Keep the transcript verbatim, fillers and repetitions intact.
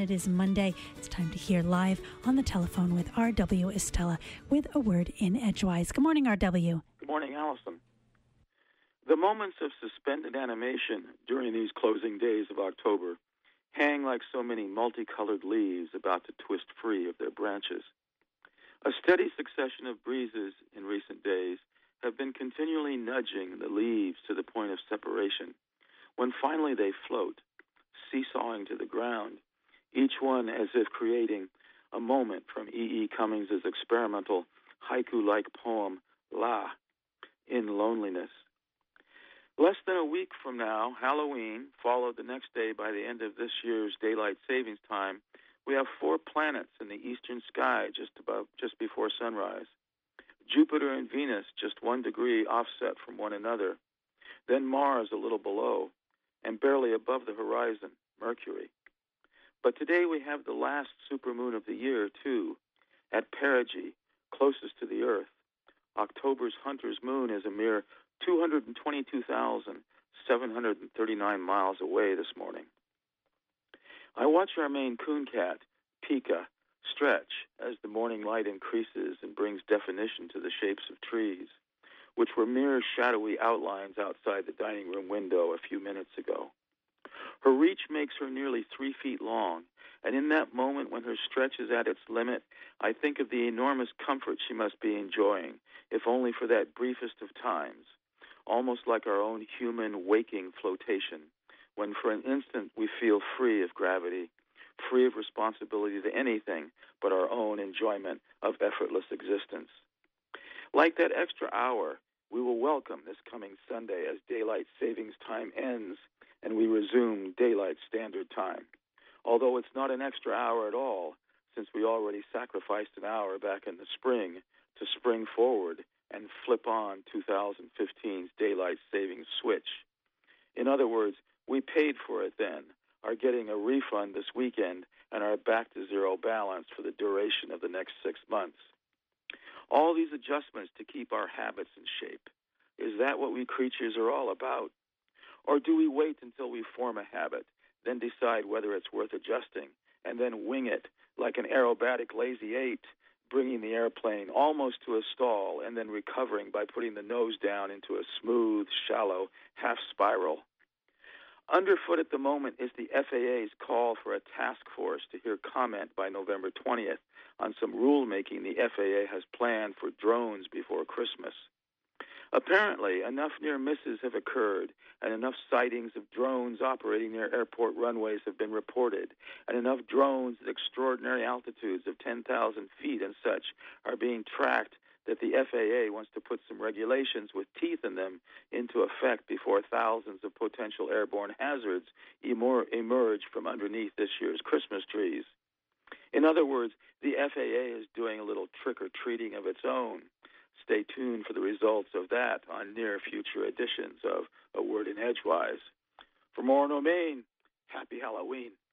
it is Monday. It's time to hear live on the telephone with R W Estella with a word in Edgewise. Good morning, R W. Good morning, Allison. The moments of suspended animation during these closing days of October hang like so many multicolored leaves about to twist free of their branches. A steady succession of breezes in recent days have been continually nudging the leaves to the point of separation, when finally they float, seesawing to the ground, each one as if creating a moment from E E. Cummings' experimental haiku-like poem, La, in Loneliness. Less than a week from now, Halloween, followed the next day by the end of this year's daylight savings time, we have four planets in the eastern sky just above, just before sunrise. Jupiter and Venus just one degree offset from one another. Then Mars a little below, and barely above the horizon, Mercury. But today we have the last supermoon of the year, too, at perigee, closest to the Earth. October's Hunter's Moon is a mere two hundred twenty-two thousand seven hundred thirty-nine miles away this morning. I watch our Maine coon cat, Pika, stretch as the morning light increases and brings definition to the shapes of trees, which were mere shadowy outlines outside the dining room window a few minutes ago. Her reach makes her nearly three feet long, and in that moment when her stretch is at its limit, I think of the enormous comfort she must be enjoying, if only for that briefest of times, almost like our own human waking flotation, when for an instant we feel free of gravity, free of responsibility to anything but our own enjoyment of effortless existence. Like that extra hour, we will welcome this coming Sunday as daylight savings time ends and we resume daylight standard time. Although it's not an extra hour at all, since we already sacrificed an hour back in the spring to spring forward and flip on two thousand fifteen's daylight savings switch. In other words, we paid for it then, are getting a refund this weekend, and are back to zero balance for the duration of the next six months. All these adjustments to keep our habits in shape. Is that what we creatures are all about? Or do we wait until we form a habit, then decide whether it's worth adjusting, and then wing it like an aerobatic lazy eight, bringing the airplane almost to a stall and then recovering by putting the nose down into a smooth, shallow half spiral? Underfoot at the moment is the F A A's call for a task force to hear comment by November twentieth on some rulemaking the F A A has planned for drones before Christmas. Apparently, enough near misses have occurred, and enough sightings of drones operating near airport runways have been reported, and enough drones at extraordinary altitudes of ten thousand feet and such are being tracked that the F A A wants to put some regulations with teeth in them into effect before thousands of potential airborne hazards emerge from underneath this year's Christmas trees. In other words, the F A A is doing a little trick-or-treating of its own. Stay tuned for the results of that on near future editions of A Word in Edgewise. For more on Maine, happy Halloween.